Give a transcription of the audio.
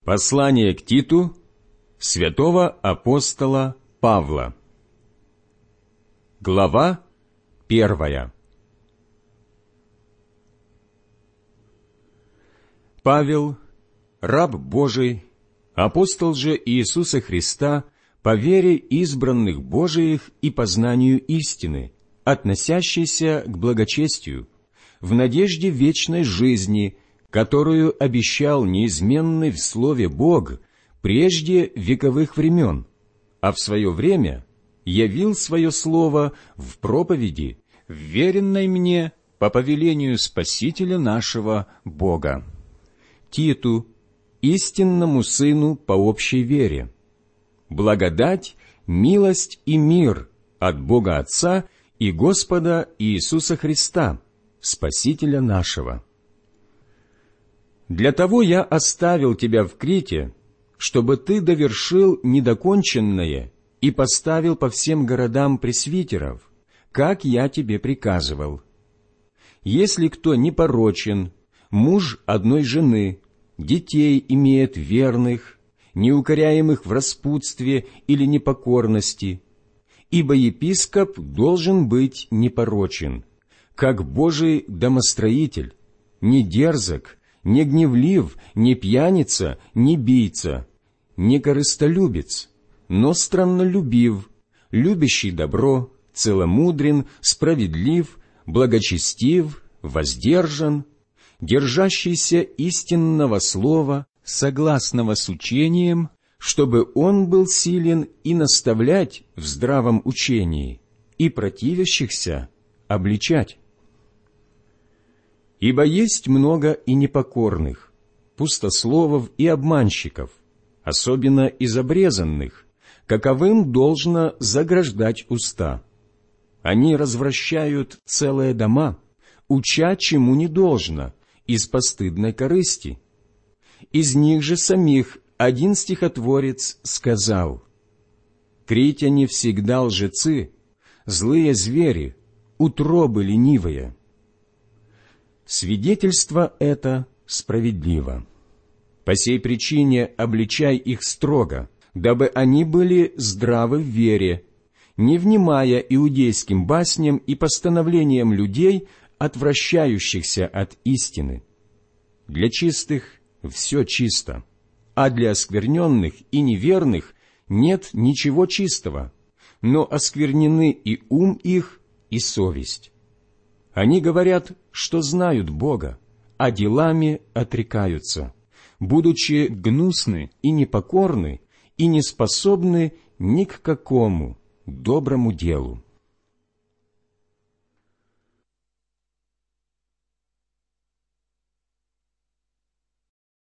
Послание к Титу святого апостола Павла. Глава 1. Павел, раб Божий, апостол же Иисуса Христа, по вере избранных Божиих и познанию истины, относящейся к благочестию, в надежде вечной жизни, которую обещал неизменный в Слове Бог прежде вековых времен, а в свое время явил свое Слово в проповеди, вверенной мне по повелению Спасителя нашего Бога. Титу, истинному сыну по общей вере, благодать, милость и мир от Бога Отца и Господа Иисуса Христа, Спасителя нашего. Для того я оставил тебя в Крите, чтобы ты довершил недоконченное и поставил по всем городам пресвитеров, как я тебе приказывал. Если кто непорочен, муж одной жены, детей имеет верных, неукоряемых в распутстве или непокорности, ибо епископ должен быть непорочен, как Божий домостроитель, не дерзок, не гневлив, не пьяница, не бийца, не корыстолюбец, но страннолюбив, любящий добро, целомудрен, справедлив, благочестив, воздержан, держащийся истинного слова, согласного с учением, чтобы он был силен и наставлять в здравом учении, и противящихся обличать. Ибо есть много и непокорных, пустословов и обманщиков, особенно из обрезанных, каковым должно заграждать уста. Они развращают целые дома, уча чему не должно, из постыдной корысти. Из них же самих один стихотворец сказал: «Критяне всегда лжецы, злые звери, утробы ленивые». Свидетельство это справедливо. По сей причине обличай их строго, дабы они были здравы в вере, не внимая иудейским басням и постановлениям людей, отвращающихся от истины. Для чистых все чисто, а для оскверненных и неверных нет ничего чистого, но осквернены и ум их, и совесть. Они говорят, что знают Бога, а делами отрекаются, будучи гнусны и непокорны, и не способны ни к какому доброму делу.